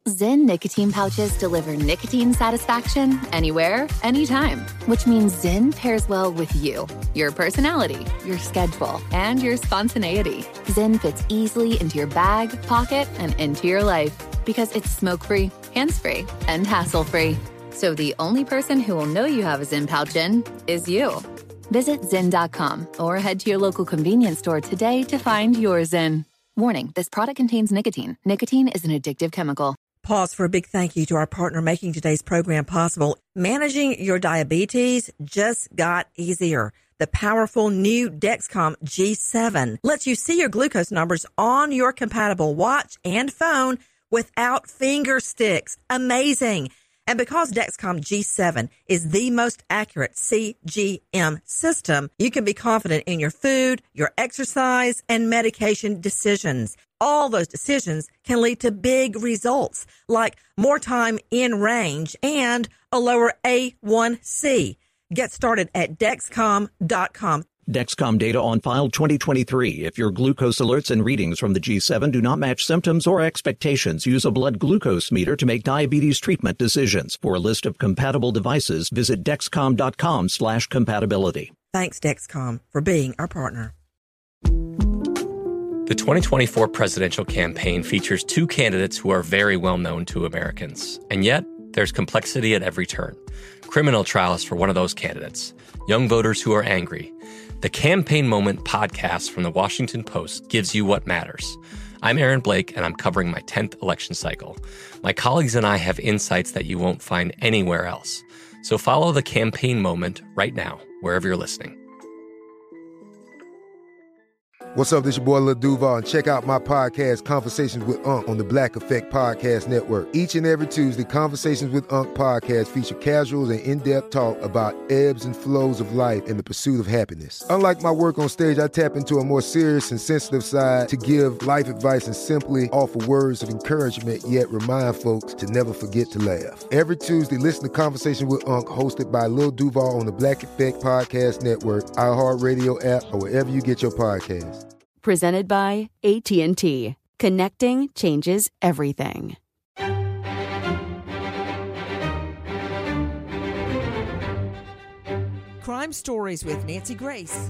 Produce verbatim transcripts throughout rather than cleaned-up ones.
Zyn nicotine pouches deliver nicotine satisfaction anywhere, anytime, which means Zyn pairs well with you, your personality, your schedule, and your spontaneity. Zyn fits easily into your bag, pocket, and into your life because it's smoke-free, hands-free, and hassle-free. So the only person who will know you have a Zyn pouch in is you. Visit Zyn dot com or head to your local convenience store today to find your Zyn. Warning, this product contains nicotine. Nicotine is an addictive chemical. Pause for a big thank you to our partner making today's program possible. Managing your diabetes just got easier. The powerful new Dexcom G seven lets you see your glucose numbers on your compatible watch and phone without finger sticks. Amazing. And because Dexcom G seven is the most accurate C G M system, you can be confident in your food, your exercise, and medication decisions. All those decisions can lead to big results, like more time in range and a lower A one C. Get started at Dexcom dot com. Dexcom data on file twenty twenty-three. If your glucose alerts and readings from the G seven do not match symptoms or expectations, use a blood glucose meter to make diabetes treatment decisions. For a list of compatible devices, visit Dexcom dot com slash compatibility. Thanks, Dexcom, for being our partner. The twenty twenty-four presidential campaign features two candidates who are very well known to Americans. And yet, there's complexity at every turn. Criminal trials for one of those candidates. Young voters who are angry. The Campaign Moment podcast from the Washington Post gives you what matters. I'm Aaron Blake, and I'm covering my tenth election cycle. My colleagues and I have insights that you won't find anywhere else. So follow The Campaign Moment right now, wherever you're listening. What's up, this your boy Lil Duval, and check out my podcast, Conversations with Unc, on the Black Effect Podcast Network. Each and every Tuesday, Conversations with Unc podcast feature casuals and in-depth talk about ebbs and flows of life and the pursuit of happiness. Unlike my work on stage, I tap into a more serious and sensitive side to give life advice and simply offer words of encouragement, yet remind folks to never forget to laugh. Every Tuesday, listen to Conversation with Unc, hosted by Lil Duval on the Black Effect Podcast Network, iHeartRadio app, or wherever you get your podcasts. Presented by A T and T. Connecting changes everything. Crime Stories with Nancy Grace.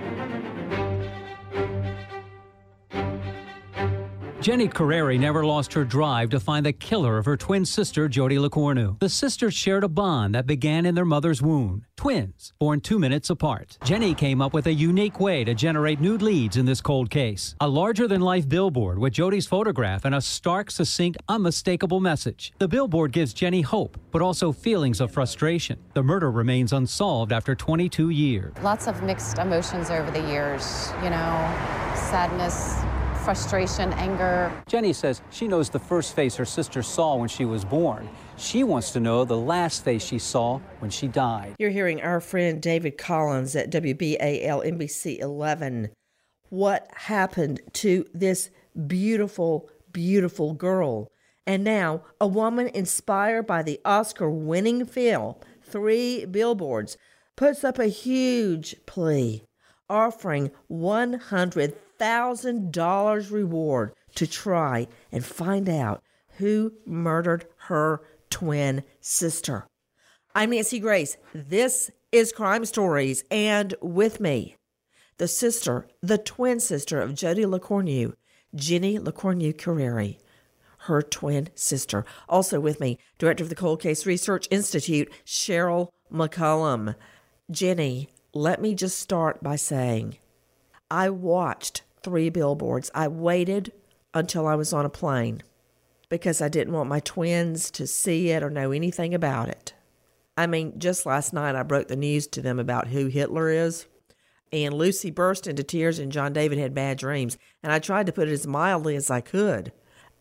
Jenny Carreri never lost her drive to find the killer of her twin sister, Jody LaCornu. The sisters shared a bond that began in their mother's womb. Twins, born two minutes apart. Jenny came up with a unique way to generate new leads in this cold case. A larger-than-life billboard with Jody's photograph and a stark, succinct, unmistakable message. The billboard gives Jenny hope, but also feelings of frustration. The murder remains unsolved after twenty-two years. Lots of mixed emotions over the years, you know, sadness, frustration, anger. Jenny says she knows the first face her sister saw when she was born. She wants to know the last face she saw when she died. You're hearing our friend David Collins at W B A L N B C eleven. What happened to this beautiful, beautiful girl? And now, a woman inspired by the Oscar-winning film, Three Billboards, puts up a huge plea, offering one hundred thousand dollars reward to try and find out who murdered her twin sister. I'm Nancy Grace. This is Crime Stories, and with me, the sister, the twin sister of Jody LaCornu, Jenny LaCornu Carreri, her twin sister. Also with me, director of the Cold Case Research Institute, Cheryl McCollum. Jenny, let me just start by saying, I watched Three Billboards. I waited until I was on a plane because I didn't want my twins to see it or know anything about it. I mean, just last night I broke the news to them about who Hitler is, and Lucy burst into tears and John David had bad dreams, and I tried to put it as mildly as I could.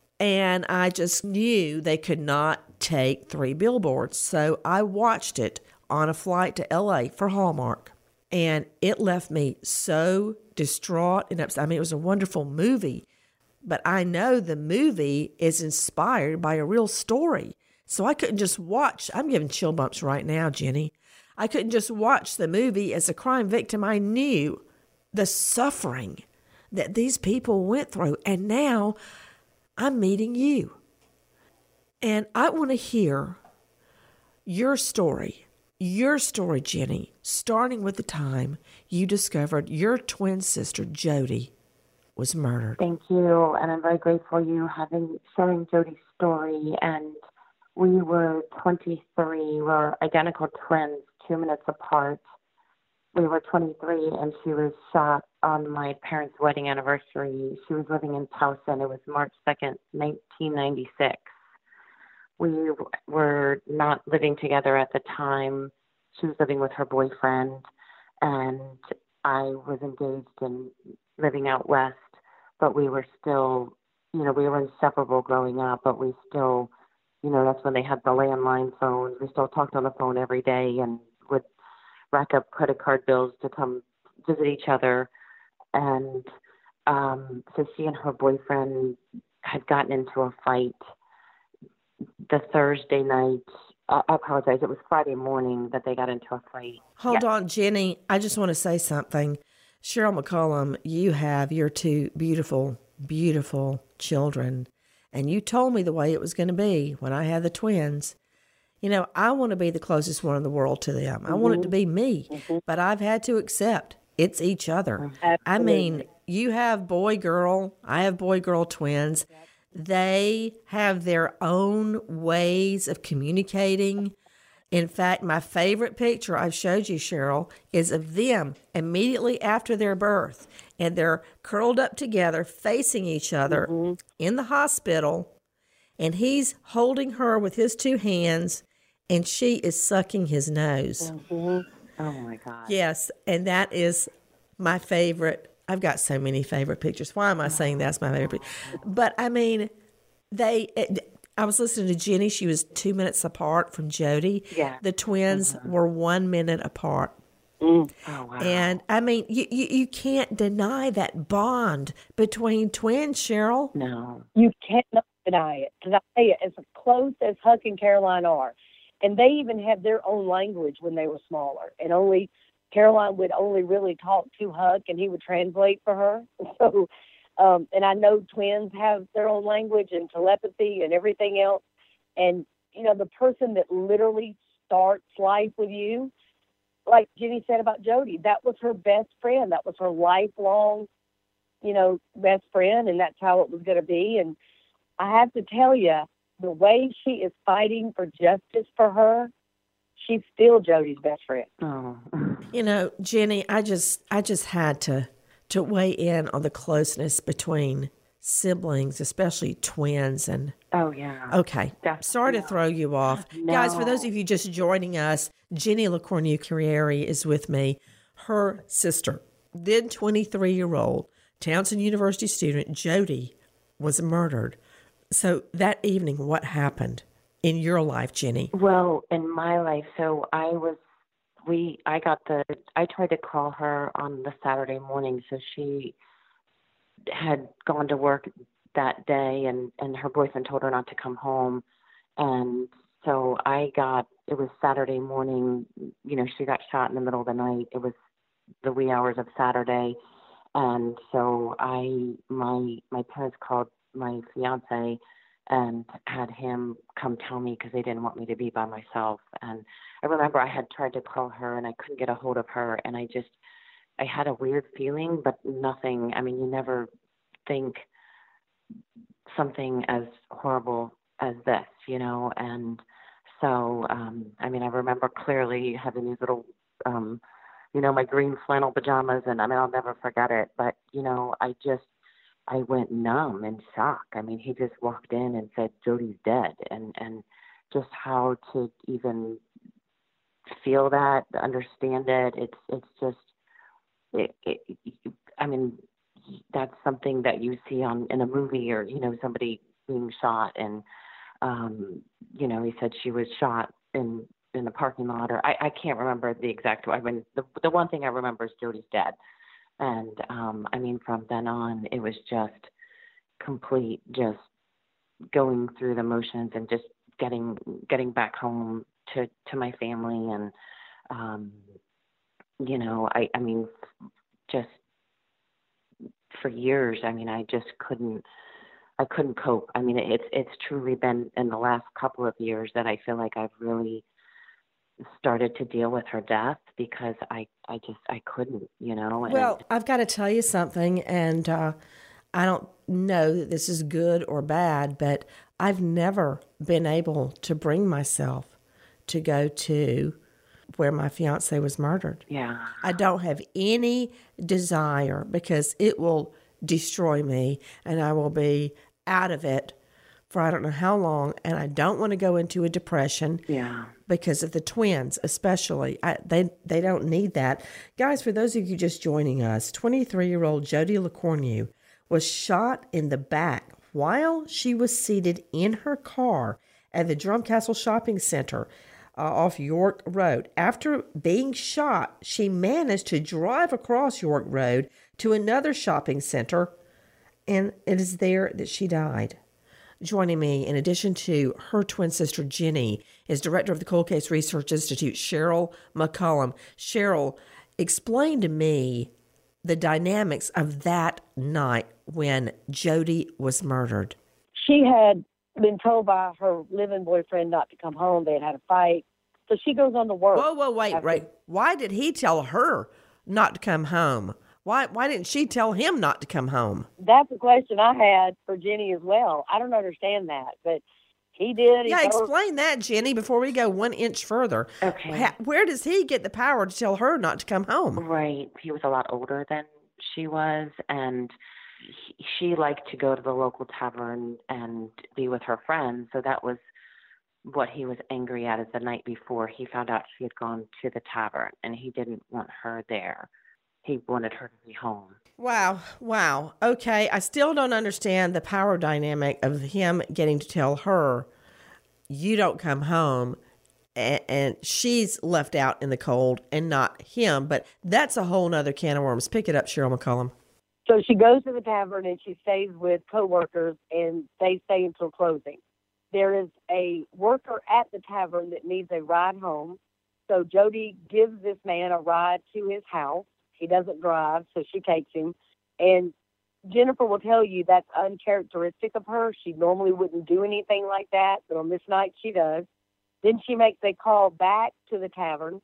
And I just knew they could not take Three Billboards, so I watched it on a flight to L A for Hallmark. And it left me so distraught and upset. I mean, it was a wonderful movie, but I know the movie is inspired by a real story. So I couldn't just watch. I'm giving chill bumps right now, Jenny. I couldn't just watch the movie as a crime victim. I knew the suffering that these people went through. And now I'm meeting you. And I want to hear your story, your story, Jenny, starting with the time you discovered your twin sister, Jody, was murdered. Thank you, and I'm very grateful you having sharing Jody's story. And we were twenty-three, we were identical twins, two minutes apart. We were twenty-three, and she was shot on my parents' wedding anniversary. She was living in Towson. It was March second, nineteen ninety-six. We were not living together at the time. She was living with her boyfriend, and I was engaged and living out west, but we were still, you know, we were inseparable growing up, but we still, you know, that's when they had the landline phones. We still talked on the phone every day and would rack up credit card bills to come visit each other. And um, so she and her boyfriend had gotten into a fight the Thursday night. Uh, I apologize. It was Friday morning that they got into a fight. Hold Yeah. on, Jenny. I just want to say something. Cheryl McCollum, you have your two beautiful, beautiful children. And you told me the way it was going to be when I had the twins. You know, I want to be the closest one in the world to them. I want it to be me. Mm-hmm. But I've had to accept it's each other. Absolutely. I mean, you have boy-girl. I have boy-girl twins. Yep. They have their own ways of communicating. In fact, my favorite picture I've showed you, Cheryl, is of them immediately after their birth. And they're curled up together, facing each other mm-hmm. in the hospital. And he's holding her with his two hands, and she is sucking his nose. Mm-hmm. Oh, my God. Yes, and that is my favorite. I've got so many favorite pictures. Why am I saying that's my favorite picture? But, I mean, they... It, I was listening to Jenny. She was two minutes apart from Jody. Yeah. The twins mm-hmm. were one minute apart. Mm. Oh, wow. And, I mean, you, you, you can't deny that bond between twins, Cheryl. No. You cannot deny it. Because I tell you, as close as Huck and Caroline are, and they even had their own language when they were smaller, and only Caroline would only really talk to Huck, and he would translate for her. So... Um, and I know twins have their own language and telepathy and everything else. And, you know, the person that literally starts life with you, like Jenny said about Jody, that was her best friend. That was her lifelong, you know, best friend. And that's how it was going to be. And I have to tell you, the way she is fighting for justice for her, she's still Jody's best friend. Oh. You know, Jenny, I just, I just had to... to weigh in on the closeness between siblings, especially twins. And oh, yeah. Okay. Definitely. Sorry to throw you off. No. Guys, for those of you just joining us, Jenny LeCornu-Carriere is with me. Her sister, then twenty-three-year-old Towson University student, Jody, was murdered. So that evening, what happened in your life, Jenny? Well, in my life, so I was We, I got the, I tried to call her on the Saturday morning. So she had gone to work that day and, and her boyfriend told her not to come home. And so I got, it was Saturday morning, you know, she got shot in the middle of the night. It was the wee hours of Saturday. And so I, my, my parents called my fiance and had him come tell me because they didn't want me to be by myself. And I remember I had tried to call her and I couldn't get a hold of her. And I just, I had a weird feeling, but nothing. I mean, you never think something as horrible as this, you know? And so, um, I mean, I remember clearly having these little, um, you know, my green flannel pajamas, and I mean, I'll never forget it. But, you know, I just, I went numb in shock. I mean, he just walked in and said, Jody's dead. And, and just how to even feel that, understand it. It's, it's just, it, it, I mean, that's something that you see on, in a movie or, you know, somebody being shot. And, um, you know, he said she was shot in, in the parking lot, or I, I can't remember the exact, I mean, the, the one thing I remember is Jody's dead. And, um, I mean, from then on, it was just complete, just going through the motions and just getting, getting back home to, to my family. And, um, you know, I, I mean, just for years, I mean, I just couldn't, I couldn't cope. I mean, it's it's truly been in the last couple of years that I feel like I've really started to deal with her death because I, I just, I couldn't, you know. And well, I've got to tell you something, and uh, I don't know that this is good or bad, but I've never been able to bring myself to go to where my fiance was murdered. Yeah. I don't have any desire because it will destroy me and I will be out of it for I don't know how long, and I don't want to go into a depression. Yeah. Because of the twins, especially. I, they they don't need that. Guys, for those of you just joining us, twenty-three-year-old Jodi LeCornu was shot in the back while she was seated in her car at the Drumcastle Shopping Center uh, off York Road. After being shot, she managed to drive across York Road to another shopping center, and it is there that she died. Joining me, in addition to her twin sister, Jenny, is Director of the Cold Case Research Institute, Cheryl McCollum. Cheryl, explain to me the dynamics of that night when Jodi was murdered. She had been told by her living boyfriend not to come home. They had had a fight. So she goes on to work. Whoa, whoa, wait, after. Right. Why did he tell her not to come home? Why why didn't she tell him not to come home? That's a question I had for Jenny as well. I don't understand that, but he did. He yeah, explain her. that, Jenny, before we go one inch further. Okay. How, where does he get the power to tell her not to come home? Right. He was a lot older than she was, and he, she liked to go to the local tavern and be with her friends, so that was what he was angry at is the night before he found out she had gone to the tavern, and he didn't want her there. He wanted her to be home. Wow. Wow. Okay. I still don't understand the power dynamic of him getting to tell her, you don't come home, and, and she's left out in the cold and not him. But that's a whole nother can of worms. Pick it up, Cheryl McCollum. So she goes to the tavern and she stays with coworkers, and they stay until closing. There is a worker at the tavern that needs a ride home. So Jodi gives this man a ride to his house. He doesn't drive, so she takes him. And Jennifer will tell you that's uncharacteristic of her. She normally wouldn't do anything like that, but on this night she does. Then she makes a call back to the tavern.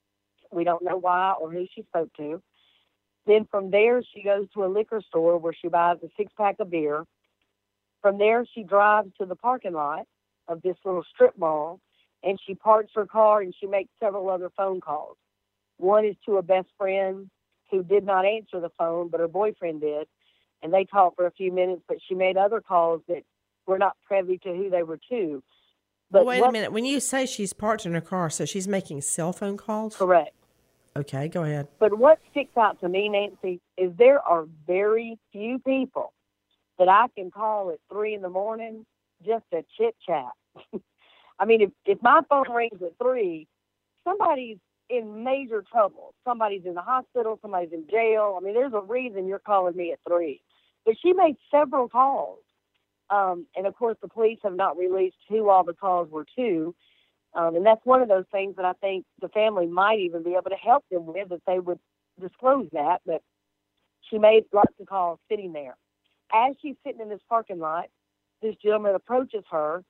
We don't know why or who she spoke to. Then from there, she goes to a liquor store where she buys a six-pack of beer. From there, she drives to the parking lot of this little strip mall, and she parks her car, and she makes several other phone calls. One is to a best friend who did not answer the phone, but her boyfriend did, and they talked for a few minutes, but she made other calls that were not privy to who they were to. But Wait what, a minute. When you say she's parked in her car, so she's making cell phone calls? Correct. Okay, go ahead. But what sticks out to me, Nancy, is there are very few people that I can call at three in the morning just to chit-chat. I mean, if, if my phone rings at three, somebody's in major trouble. Somebody's in the hospital, somebody's in jail. I mean, there's a reason you're calling me at three. But she made several calls. Um, and, of course, the police have not released who all the calls were to. Um, and that's one of those things that I think the family might even be able to help them with if they would disclose that. But she made lots of calls sitting there. As she's sitting in this parking lot, this gentleman approaches her.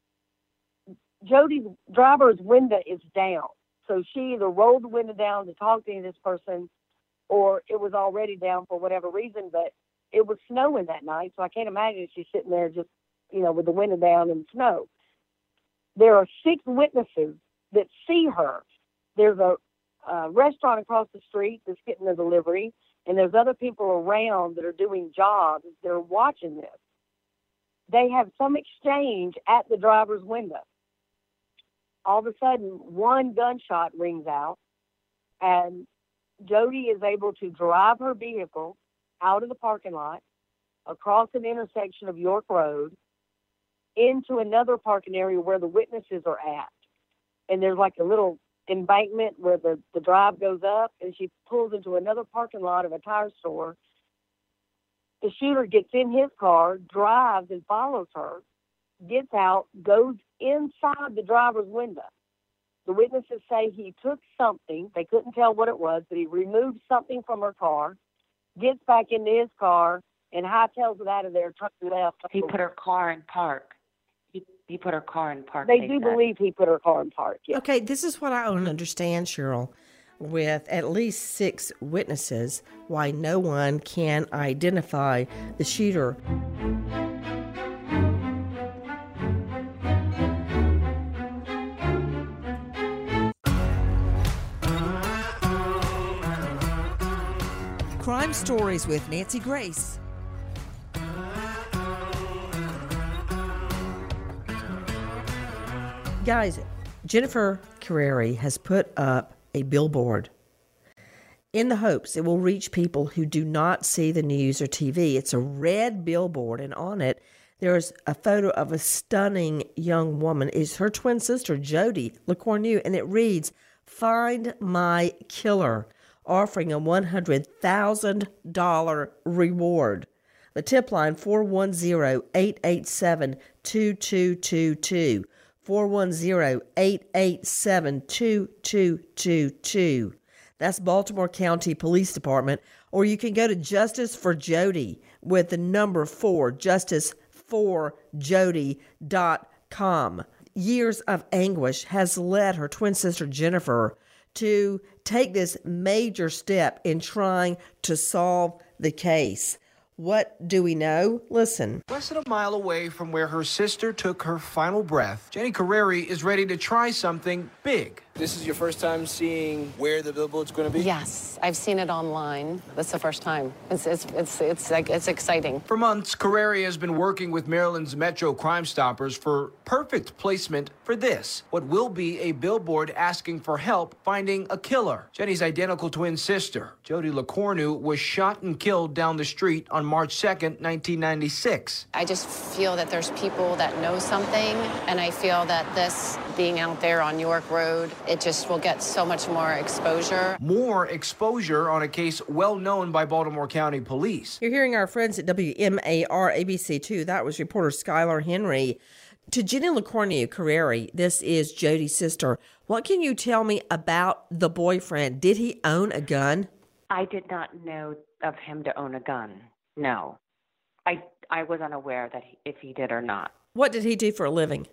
Jodi's driver's window is down. So she either rolled the window down to talk to this person, or it was already down for whatever reason, but it was snowing that night, so I can't imagine she's sitting there just, you know, with the window down in the snow. There are six witnesses that see her. There's a, a restaurant across the street that's getting a delivery, and there's other people around that are doing jobs. They're watching this. They have some exchange at the driver's window. All of a sudden, one gunshot rings out, and Jodi is able to drive her vehicle out of the parking lot, across an intersection of York Road, into another parking area where the witnesses are at. And there's like a little embankment where the, the drive goes up, and she pulls into another parking lot of a tire store. The shooter gets in his car, drives and follows her, gets out, goes inside the driver's window. The witnesses say he took something. They couldn't tell what it was, but he removed something from her car, gets back into his car, and hightails it out of there, truck left. He put her car in park. He he put her car in park. They, they do said. believe he put her car in park, yeah. Okay, this is what I don't understand, Cheryl. With at least six witnesses, why no one can identify the shooter. Crime Stories with Nancy Grace. Guys, Jennifer Carreri has put up a billboard in the hopes it will reach people who do not see the news or T V. It's a red billboard, and on it there's a photo of a stunning young woman. It's her twin sister, Jodi LeCourneau, and it reads, "Find my killer," offering a one hundred thousand dollars reward. The tip line, four one zero, eight eight seven, two two two two. four one zero, eight eight seven, two two two two. That's Baltimore County Police Department. Or you can go to Justice for Jodi with the number four, justice for jodi dot com. Years of anguish has led her twin sister Jennifer to take this major step in trying to solve the case. What do we know? Listen. Less than a mile away from where her sister took her final breath, Jenny Carreri is ready to try something big. This is your first time seeing where the billboard's going to be? Yes, I've seen it online. That's the first time. It's it's it's it's like it's exciting. For months, Carreri has been working with Maryland's Metro Crime Stoppers for perfect placement for this, what will be a billboard asking for help finding a killer. Jenny's identical twin sister, Jodi LeCourneau, was shot and killed down the street on March second, nineteen ninety-six. I just feel that there's people that know something, and I feel that this being out there on York Road, it just will get so much more exposure. More exposure on a case well known by Baltimore County Police. You're hearing our friends at W M A R A B C two. That was reporter Skylar Henry. To Jenny LeCourneau Carreri, this is Jodi's sister. What can you tell me about the boyfriend? Did he own a gun? I did not know of him to own a gun. No. I I was unaware that he, if he did or not. What did he do for a living?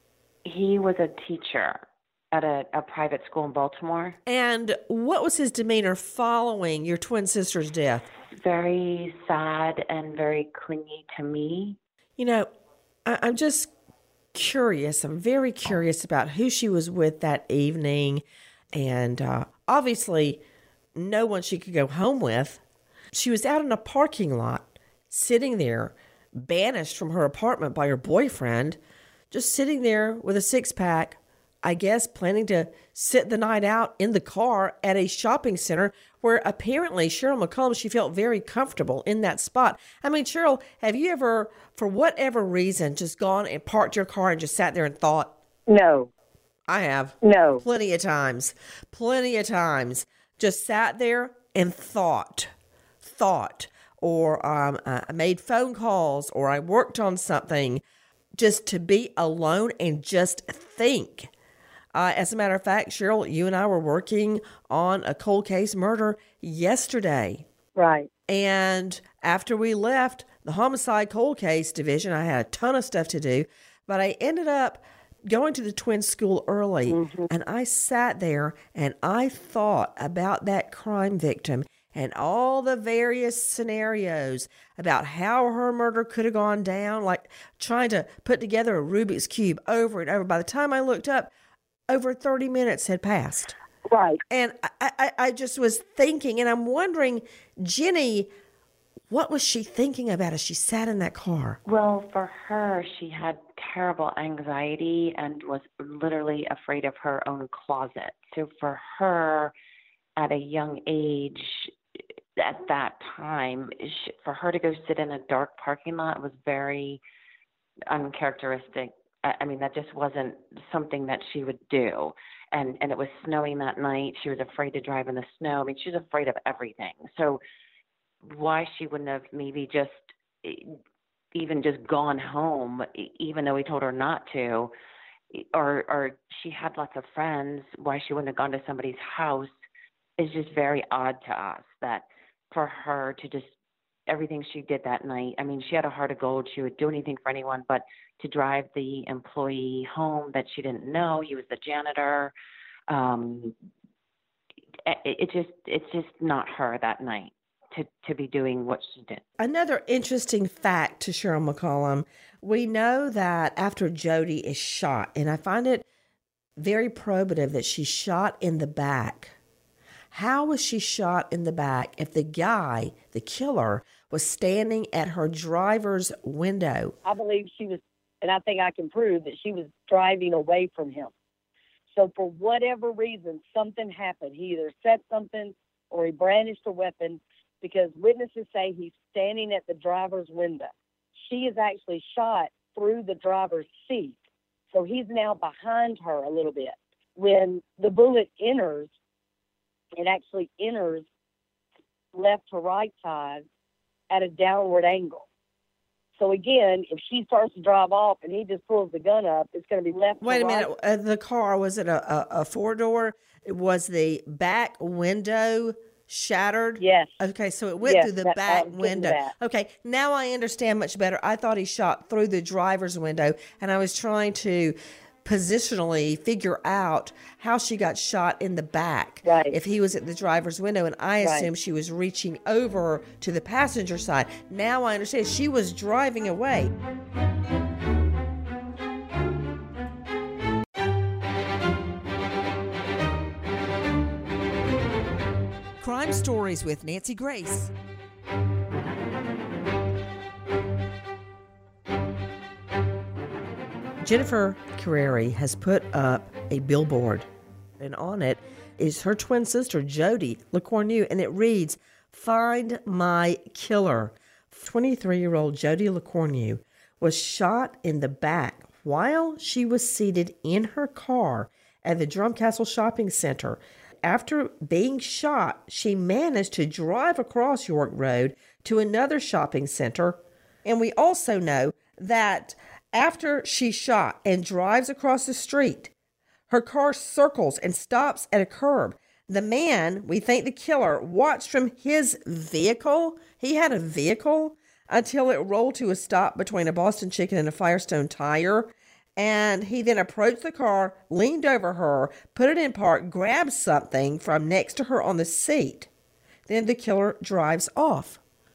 He was a teacher at a, a private school in Baltimore. And what was his demeanor following your twin sister's death? Very sad and very clingy to me. You know, I, I'm just curious. I'm very curious about who she was with that evening. And uh, obviously, no one she could go home with. She was out in a parking lot, sitting there, banished from her apartment by her boyfriend, just sitting there with a six-pack, I guess planning to sit the night out in the car at a shopping center where apparently Cheryl McCollum, she felt very comfortable in that spot. I mean, Cheryl, have you ever, for whatever reason, just gone and parked your car and just sat there and thought? No. I have. No. Plenty of times. Plenty of times. Just sat there and thought. Thought. Or um, I made phone calls, or I worked on something, just to be alone and just think. Uh, as a matter of fact, Cheryl, you and I were working on a cold case murder yesterday. Right. And after we left the homicide cold case division, I had a ton of stuff to do, but I ended up going to the twin school early, mm-hmm. and I sat there and I thought about that crime victim and all the various scenarios about how her murder could have gone down, like trying to put together a Rubik's Cube over and over. By the time I looked up, over thirty minutes had passed. Right. And I, I, I just was thinking, and I'm wondering, Jenny, what was she thinking about as she sat in that car? Well, for her, she had terrible anxiety and was literally afraid of her own closet. So for her, at a young age, at that time, she, for her to go sit in a dark parking lot was very uncharacteristic. I, I mean, that just wasn't something that she would do. And and it was snowing that night. She was afraid to drive in the snow. I mean, she was afraid of everything. So why she wouldn't have maybe just even just gone home, even though we told her not to, or or she had lots of friends, why she wouldn't have gone to somebody's house is just very odd to us, that for her to just everything she did that night. I mean, she had a heart of gold. She would do anything for anyone, but to drive the employee home that she didn't know, he was the janitor. Um, it, it just, it's just not her that night to, to be doing what she did. Another interesting fact to Cheryl McCollum, we know that after Jody is shot, and I find it very probative that she's shot in the back. How was she shot in the back if the guy, the killer, was standing at her driver's window? I believe she was, and I think I can prove that she was driving away from him. So for whatever reason, something happened. He either said something or he brandished a weapon, because witnesses say he's standing at the driver's window. She is actually shot through the driver's seat. So he's now behind her a little bit. When the bullet enters, it actually enters left to right side at a downward angle. So again, if she starts to drive off and he just pulls the gun up, it's going to be left Wait to a right. minute. Uh, the car, was it a, a, a four-door? Was the back window shattered? Yes. Okay, so it went Yes, through the that- back I was getting window. to that. Okay, now I understand much better. I thought he shot through the driver's window, and I was trying to positionally figure out how she got shot in the back. Right. If he was at the driver's window, and I Right. assumed she was reaching over to the passenger side. Now I understand she was driving away. Crime Stories with Nancy Grace. Jennifer Carreri has put up a billboard, and on it is her twin sister, Jody LeCornu, and it reads, "Find my killer." twenty-three-year-old Jody LeCornu was shot in the back while she was seated in her car at the Drumcastle Shopping Center. After being shot, she managed to drive across York Road to another shopping center. And we also know that after she's shot and drives across the street, her car circles and stops at a curb. The man, we think the killer, watched from his vehicle. He had a vehicle until it rolled to a stop between a Boston Chicken and a Firestone Tire. And he then approached the car, leaned over her, put it in park, grabbed something from next to her on the seat. Then the killer drives off.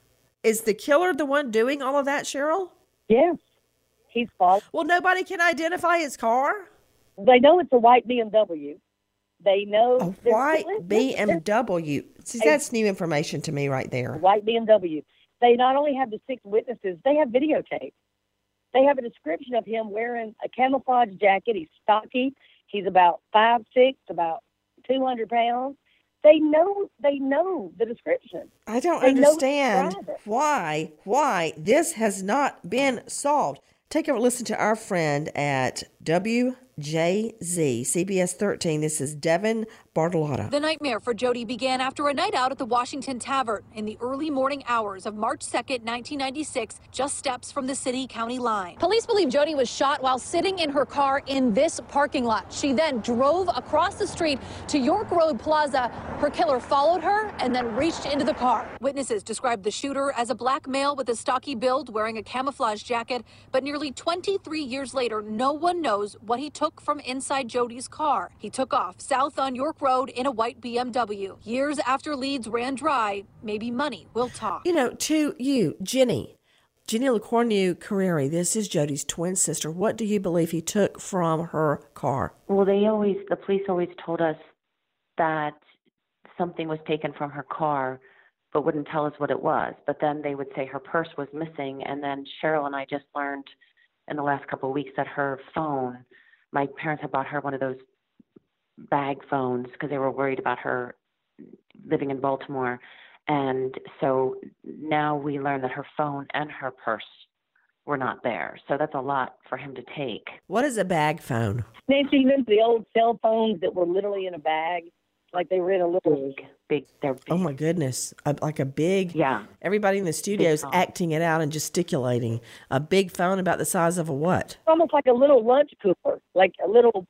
Is the killer the one doing all of that, Cheryl? Yes. He's false. Well, nobody can identify his car? They know it's a white B M W. They know A there's- white there's- B M W. See, that's new information to me right there. White B M W. They not only have the six witnesses, they have videotape. They have a description of him wearing a camouflage jacket. He's stocky. He's about five six, about two hundred pounds. They know. They know the description. I don't They know understand the driver. why why this has not been solved. Take a listen to our friend at W J Z, C B S thirteen. This is Devin Bartolotta. The nightmare for Jody began after a night out at the Washington Tavern in the early morning hours of March second, nineteen ninety-six, just steps from the city-county line. Police believe Jody was shot while sitting in her car in this parking lot. She then drove across the street to York Road Plaza. Her killer followed her and then reached into the car. Witnesses described the shooter as a black male with a stocky build wearing a camouflage jacket, but nearly twenty-three years later, no one knows what he took from inside Jody's car. He took off south on York Road in a white B M W. Years after leads ran dry, maybe money will talk. You know, to you, Jenny, Jenny LeCornu Carreri, this is Jody's twin sister. What do you believe he took from her car? Well, they always, the police always told us that something was taken from her car, but wouldn't tell us what it was. But then they would say her purse was missing. And then Cheryl and I just learned in the last couple of weeks that her phone, my parents had bought her one of those bag phones because they were worried about her living in Baltimore. And so now we learn that her phone and her purse were not there. So that's a lot for him to take. What is a bag phone? Nancy, you remember the old cell phones that were literally in a bag? Like they were in a little... Big, big, they're big. Oh, my goodness. A, like a big... Yeah. Everybody in the studio is phone. acting it out and gesticulating. A big phone about the size of a what? Almost like a little lunch cooler, like a little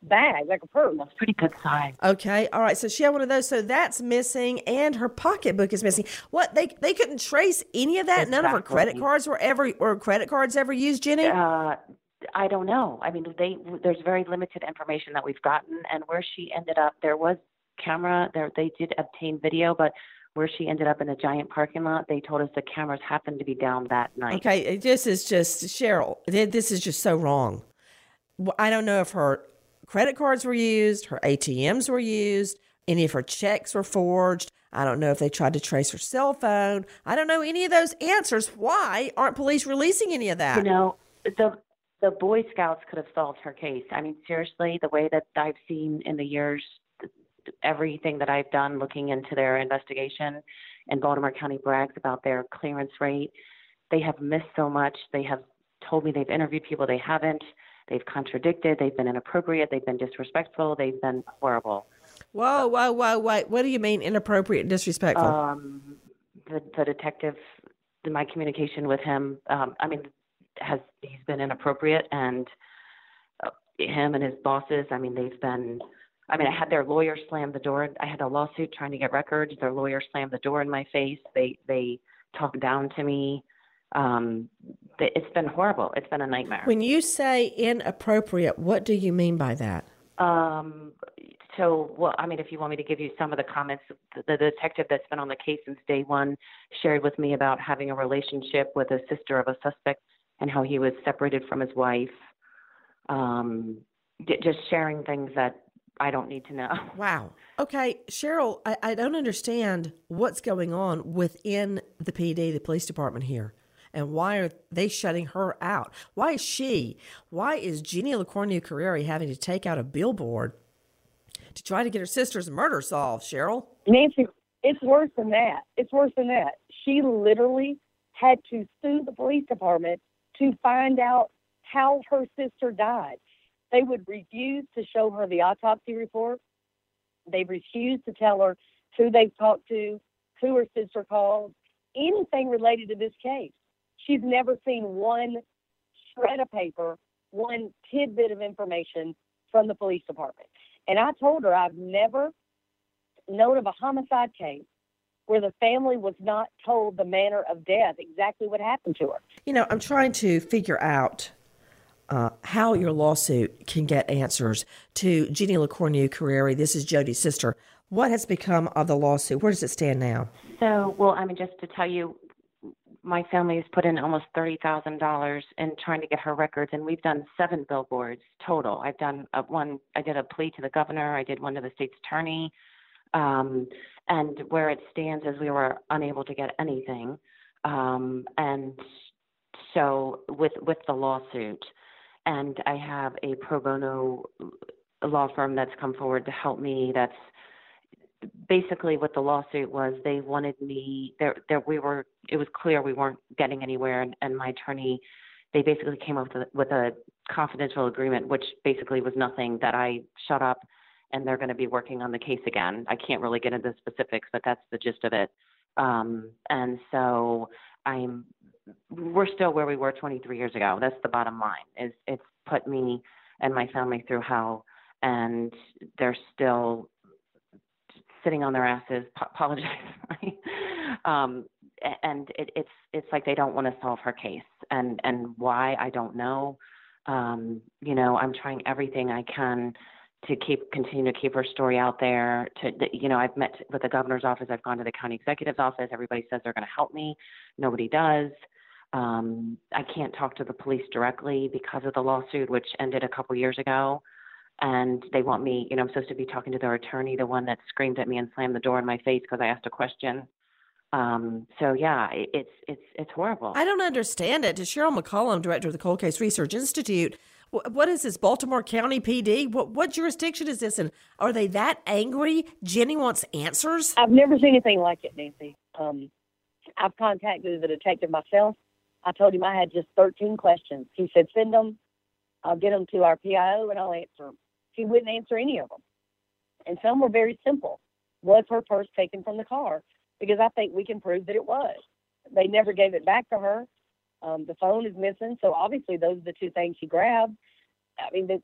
bag, like a purse. That's a pretty good sign. Okay, all right. So she had one of those. So that's missing, and her pocketbook is missing. What they they couldn't trace any of that. Exactly. None of her credit cards were ever or credit cards ever used, Jenny. Uh, I don't know. I mean, they there's very limited information that we've gotten, and where she ended up, there was camera. There they did obtain video, but where she ended up in a giant parking lot, they told us the cameras happened to be down that night. Okay, this is just Cheryl. This is just so wrong. I don't know if her credit cards were used, her A T Ms were used, any of her checks were forged. I don't know if they tried to trace her cell phone. I don't know any of those answers. Why aren't police releasing any of that? You know, the the Boy Scouts could have solved her case. I mean, seriously, the way that I've seen in the years, everything that I've done looking into their investigation, and Baltimore County brags about their clearance rate, they have missed so much. They have told me they've interviewed people they haven't. They've contradicted. They've been inappropriate. They've been disrespectful. They've been horrible. Whoa, whoa, whoa, wait. What do you mean inappropriate and disrespectful? Um, the, the detective, my communication with him, um, I mean, has he's been inappropriate, and uh, him and his bosses, I mean, they've been, I mean, I had their lawyer slam the door. I had a lawsuit trying to get records. Their lawyer slammed the door in my face. They, they talked down to me. Um, it's been horrible. It's been a nightmare. When you say inappropriate, what do you mean by that? Um, so, well, I mean, if you want me to give you some of the comments, the, the detective that's been on the case since day one shared with me about having a relationship with a sister of a suspect and how he was separated from his wife. Um, d- just sharing things that I don't need to know. Wow. Okay, Cheryl, I, I don't understand what's going on within the P D, the police department here. And why are they shutting her out? Why is she, why is Jenny LaCornu-Carreri having to take out a billboard to try to get her sister's murder solved, Cheryl? Nancy, it's worse than that. It's worse than that. She literally had to sue the police department to find out how her sister died. They would refuse to show her the autopsy report. They refused to tell her who they talked to, who her sister called, anything related to this case. She's never seen one shred of paper, one tidbit of information from the police department. And I told her I've never known of a homicide case where the family was not told the manner of death, exactly what happened to her. You know, I'm trying to figure out uh, how your lawsuit can get answers to Jenny LaCornu-Carreri. This is Jody's sister. What has become of the lawsuit? Where does it stand now? So, well, I mean, just to tell you, my family has put in almost thirty thousand dollars in trying to get her records, and we've done seven billboards total. I've done a, one, I did a plea to the governor, I did one to the state's attorney, um, and where it stands is we were unable to get anything. Um, and so with, with the lawsuit, and I have a pro bono law firm that's come forward to help me. That's basically what the lawsuit was. They wanted me there, there we were, it was clear we weren't getting anywhere. And, and my attorney, they basically came up with a, with a confidential agreement, which basically was nothing, that I shut up and they're going to be working on the case again. I can't really get into specifics, but that's the gist of it. Um, and so I'm, we're still where we were twenty-three years ago. That's the bottom line. Is it's put me and my family through hell, and they're still sitting on their asses, apologize. um, and it, it's it's like they don't want to solve her case, and and why, I don't know. Um, you know, I'm trying everything I can to keep continue to keep her story out there. To you know, I've met with the governor's office. I've gone to the county executive's office. Everybody says they're going to help me. Nobody does. Um, I can't talk to the police directly because of the lawsuit, which ended a couple years ago. And they want me, you know, I'm supposed to be talking to their attorney, the one that screamed at me and slammed the door in my face because I asked a question. Um, so yeah, it, it's it's it's horrible. I don't understand it. To Cheryl McCollum, director of the Cold Case Research Institute, what, what is this, Baltimore County P D? What what jurisdiction is this in? Are they that angry? Jenny wants answers? I've never seen anything like it, Nancy. Um, I've contacted the detective myself. I told him I had just thirteen questions. He said, send them. I'll get them to our P I O and I'll answer them. He wouldn't answer any of them. And some were very simple. Was her purse taken from the car? Because I think we can prove that it was. They never gave it back to her. Um, the phone is missing. So obviously those are the two things she grabbed. I mean, the,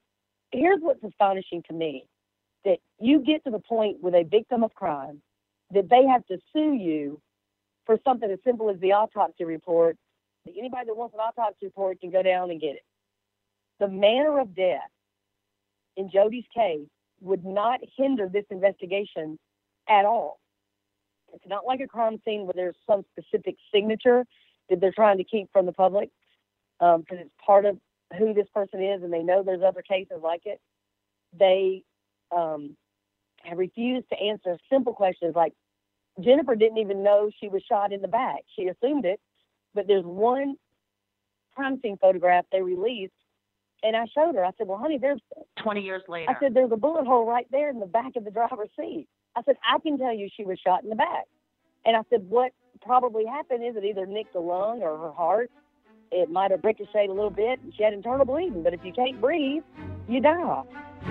here's what's astonishing to me, that you get to the point with a victim of crime that they have to sue you for something as simple as the autopsy report. Anybody that wants an autopsy report can go down and get it. The manner of death in Jody's case would not hinder this investigation at all. It's not like a crime scene where there's some specific signature that they're trying to keep from the public, because um, it's part of who this person is, and they know there's other cases like it. They um, have refused to answer simple questions like, Jennifer didn't even know she was shot in the back. She assumed it, but there's one crime scene photograph they released, and I showed her. I said, well, honey, there's... twenty years later. I said, there's a bullet hole right there in the back of the driver's seat. I said, I can tell you she was shot in the back. And I said, what probably happened is it either nicked a lung or her heart. It might have ricocheted a little bit, and she had internal bleeding. But if you can't breathe, you die.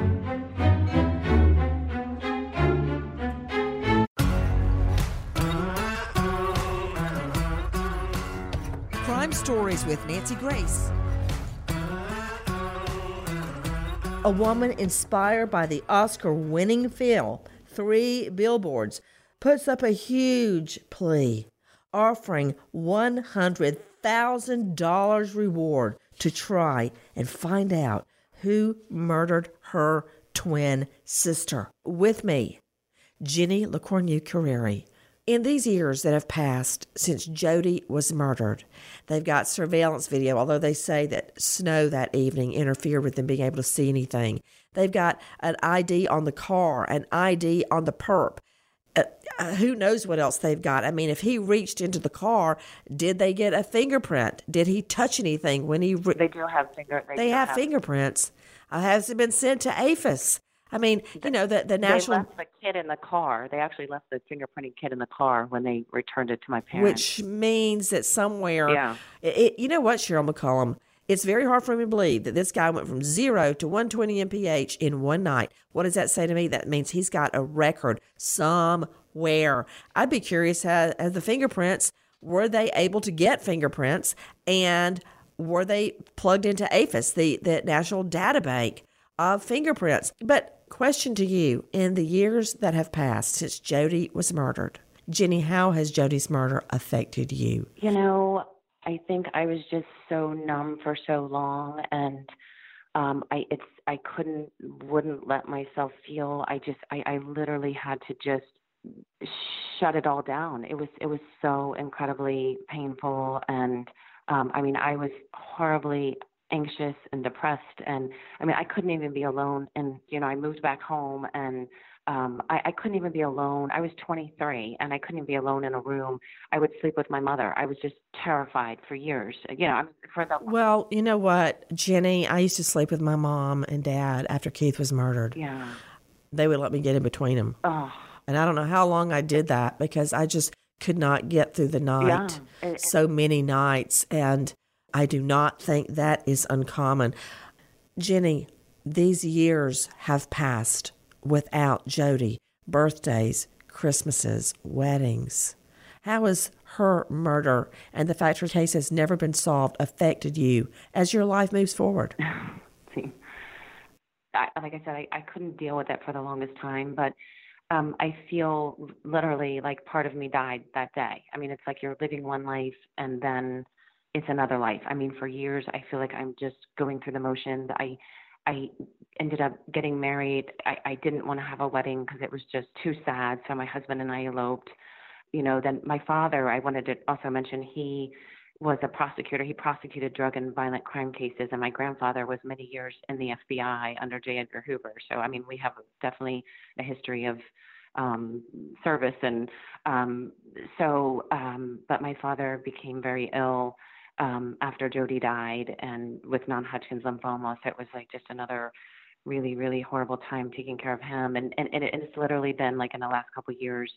Crime Stories with Nancy Grace. A woman inspired by the Oscar-winning film Three Billboards puts up a huge plea offering one hundred thousand dollars reward to try and find out who murdered her twin sister. With me, Jenny LeCornu-Carrere. In these years that have passed since Jody was murdered, they've got surveillance video, although they say that snow that evening interfered with them being able to see anything. They've got an I D on the car, an I D on the perp. Uh, who knows what else they've got? I mean, if he reached into the car, did they get a fingerprint? Did he touch anything when he... Re- they do have finger. They, they have, have fingerprints. Uh, has it been sent to A F I S? I mean, you know, the, the national... They left the kid in the car. They actually left the fingerprinting kit in the car when they returned it to my parents. Which means that somewhere... Yeah. It, it, you know what, Cheryl McCollum? It's very hard for me to believe that this guy went from zero to one twenty M P H in one night. What does that say to me? That means he's got a record somewhere. I'd be curious, how, how the fingerprints, were they able to get fingerprints? And were they plugged into A F I S, the, the National Data Bank of Fingerprints? But question to you, in the years that have passed since Jody was murdered, Jenny, how has Jody's murder affected you? You know, I think I was just so numb for so long, and um, I it's I couldn't wouldn't let myself feel. I just I, I literally had to just shut it all down. It was it was so incredibly painful, and um, I mean I was horribly anxious and depressed, and I mean I couldn't even be alone. And you know I moved back home, and um, I, I couldn't even be alone. I was twenty-three, and I couldn't even be alone in a room. I would sleep with my mother. I was just terrified for years. You know, I'm for the well, you know what, Jenny, I used to sleep with my mom and dad after Keith was murdered. Yeah, they would let me get in between them, oh. and I don't know how long I did that because I just could not get through the night. Yeah. So many nights, and I do not think that is uncommon. Jenny, these years have passed without Jody. Birthdays, Christmases, weddings. How has her murder and the fact her case has never been solved affected you as your life moves forward? See, I, like I said, I, I couldn't deal with it for the longest time, but um, I feel literally like part of me died that day. I mean, it's like you're living one life and then it's another life. I mean, for years, I feel like I'm just going through the motions. I I ended up getting married. I, I didn't want to have a wedding because it was just too sad. So my husband and I eloped. You know, then my father, I wanted to also mention, he was a prosecutor. He prosecuted drug and violent crime cases. And my grandfather was many years in the F B I under J. Edgar Hoover. So, I mean, we have definitely a history of um, service. And um, so, um, but my father became very ill Um, after Jody died, and with non-Hodgkin's lymphoma. So it was like just another really, really horrible time taking care of him. And, and, and it's literally been like in the last couple of years,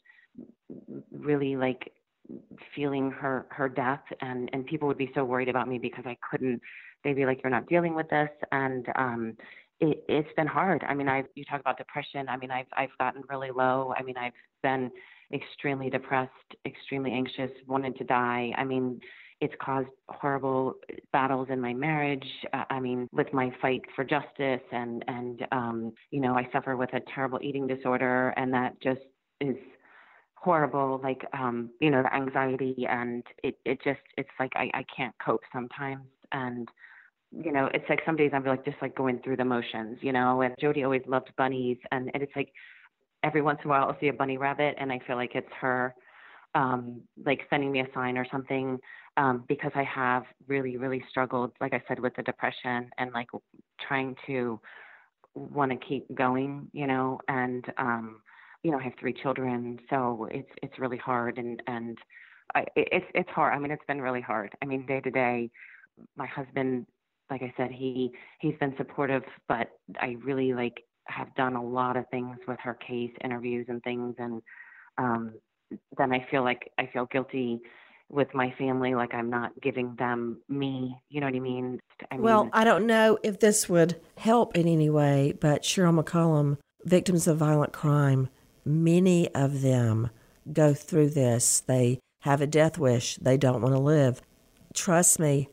really like feeling her, her death. And, and people would be so worried about me because I couldn't, they'd be like, you're not dealing with this. And um, it, it's been hard. I mean, I've, you talk about depression. I mean, I've, I've gotten really low. I mean, I've been extremely depressed, extremely anxious, wanted to die. I mean, it's caused horrible battles in my marriage. Uh, I mean, with my fight for justice, and, and um, you know, I suffer with a terrible eating disorder, and that just is horrible, like, um, you know, the anxiety, and it, it just, it's like I, I can't cope sometimes. And, you know, it's like some days I'm like, just like going through the motions, you know, and Jody always loved bunnies. And, and it's like every once in a while I'll see a bunny rabbit and I feel like it's her, um, like sending me a sign or something, um, because I have really, really struggled, like I said, with the depression and like trying to want to keep going, you know, and, um, you know, I have three children, so it's it's really hard, and and I, it's it's hard. I mean, it's been really hard. I mean, day to day, my husband, like I said, he he's been supportive, but I really like have done a lot of things with her case, interviews and things, and um, then I feel like I feel guilty with my family, like I'm not giving them me. You know what I mean? I mean well, I don't know if this would help in any way, but Cheryl McCollum, victims of violent crime, many of them go through this. They have a death wish. They don't want to live. Trust me,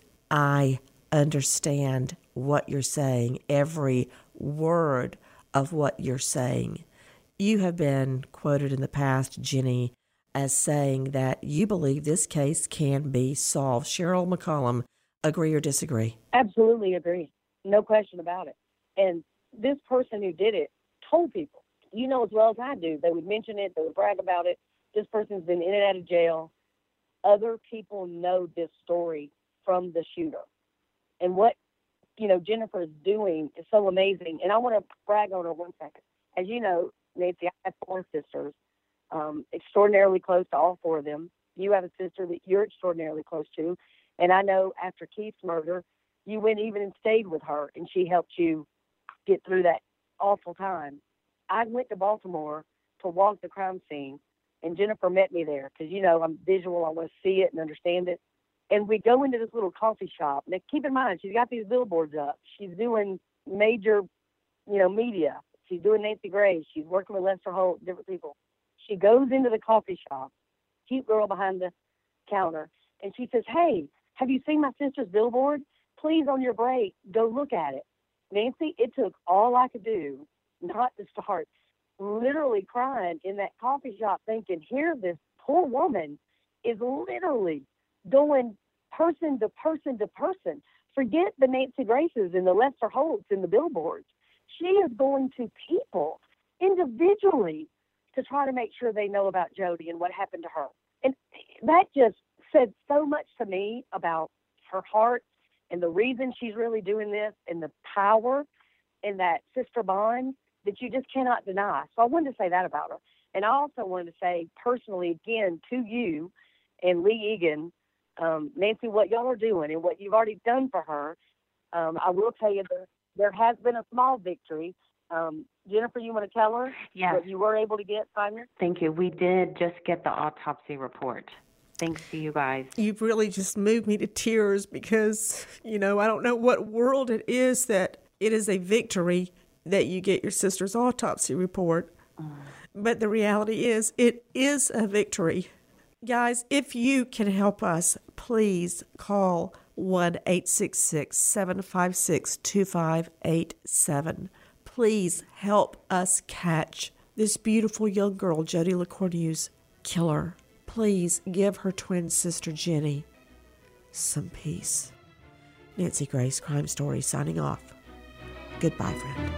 I understand what you're saying, every word of what you're saying. You have been quoted in the past, Jenny, as saying that you believe this case can be solved. Cheryl McCollum, agree or disagree? Absolutely agree. No question about it. And this person who did it told people. You know as well as I do, they would mention it, they would brag about it. This person's been in and out of jail. Other people know this story from the shooter. And what, you know, Jennifer is doing is so amazing. And I want to brag on her one second. As you know, Nancy, I have four sisters, um, extraordinarily close to all four of them. You have a sister that you're extraordinarily close to. And I know after Keith's murder, you went even and stayed with her, and she helped you get through that awful time. I went to Baltimore to walk the crime scene, and Jennifer met me there because, you know, I'm visual. I want to see it and understand it. And we go into this little coffee shop. Now, keep in mind, she's got these billboards up. She's doing major, you know, media. She's doing Nancy Grace. She's working with Lester Holt, different people. She goes into the coffee shop, cute girl behind the counter, and she says, hey, have you seen my sister's billboard? Please, on your break, go look at it. Nancy, it took all I could do not to start literally crying in that coffee shop thinking, here this poor woman is literally going person to person to person. Forget the Nancy Graces and the Lester Holts and the billboards. She is going to people individually to try to make sure they know about Jody and what happened to her. And that just said so much to me about her heart and the reason she's really doing this and the power in that sister bond that you just cannot deny. So I wanted to say that about her. And I also wanted to say personally, again, to you and Lee Egan, um, Nancy, what y'all are doing and what you've already done for her, um, I will tell you there, there has been a small victory. Um, Jennifer, you want to tell her yes. what you were able to get finally? Thank you. We did just get the autopsy report. Thanks to you guys. You've really just moved me to tears because, you know, I don't know what world it is that it is a victory that you get your sister's autopsy report. Mm. But the reality is it is a victory. Guys, if you can help us, please call one eight six six, seven five six, two five eight seven. Please help us catch this beautiful young girl, Jody LeCourneau's killer. Please give her twin sister, Jenny, some peace. Nancy Grace, Crime Story, signing off. Goodbye, friend.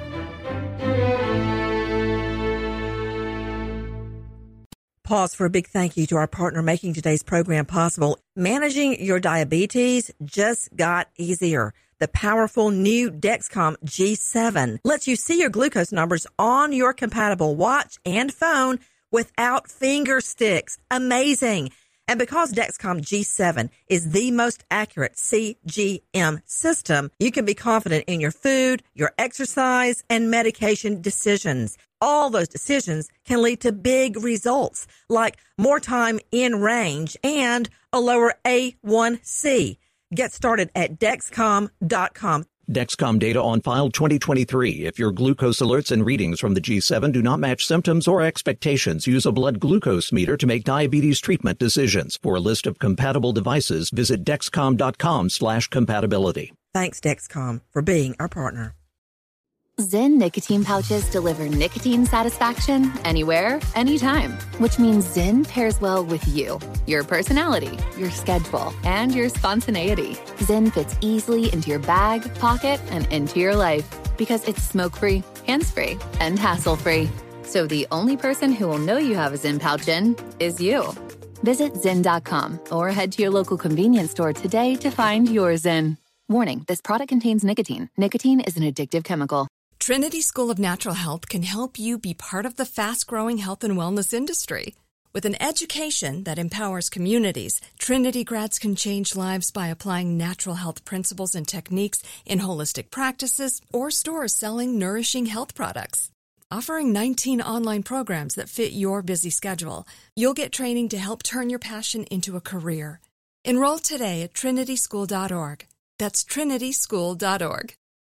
Pause for a big thank you to our partner making today's program possible. Managing your diabetes just got easier. The powerful new Dexcom G seven lets you see your glucose numbers on your compatible watch and phone without finger sticks. Amazing. And because Dexcom G seven is the most accurate C G M system, you can be confident in your food, your exercise, and medication decisions. All those decisions can lead to big results, like more time in range and a lower A one C. Get started at Dexcom dot com. Dexcom data on file twenty twenty-three. If your glucose alerts and readings from the G seven do not match symptoms or expectations, use a blood glucose meter to make diabetes treatment decisions. For a list of compatible devices, visit Dexcom.com slash compatibility. Thanks, Dexcom, for being our partner. Zyn nicotine pouches deliver nicotine satisfaction anywhere, anytime, which means Zyn pairs well with you, your personality, your schedule, and your spontaneity. Zyn fits easily into your bag, pocket, and into your life because it's smoke-free, hands-free, and hassle-free. So the only person who will know you have a Zyn pouch in is you. Visit Zyn dot com or head to your local convenience store today to find your Zyn. Warning, this product contains nicotine. Nicotine is an addictive chemical. Trinity School of Natural Health can help you be part of the fast-growing health and wellness industry. With an education that empowers communities, Trinity grads can change lives by applying natural health principles and techniques in holistic practices or stores selling nourishing health products. Offering nineteen online programs that fit your busy schedule, you'll get training to help turn your passion into a career. Enroll today at trinity school dot org. That's trinity school dot org.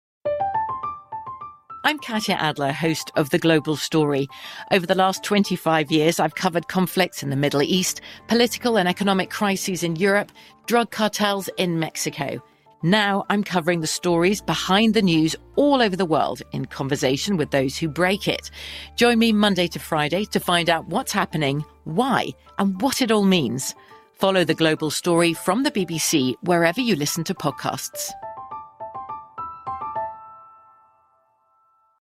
I'm Katya Adler, host of The Global Story. Over the last twenty-five years, I've covered conflicts in the Middle East, political and economic crises in Europe, drug cartels in Mexico. Now I'm covering the stories behind the news all over the world in conversation with those who break it. Join me Monday to Friday to find out what's happening, why, and what it all means. Follow The Global Story from the B B C wherever you listen to podcasts.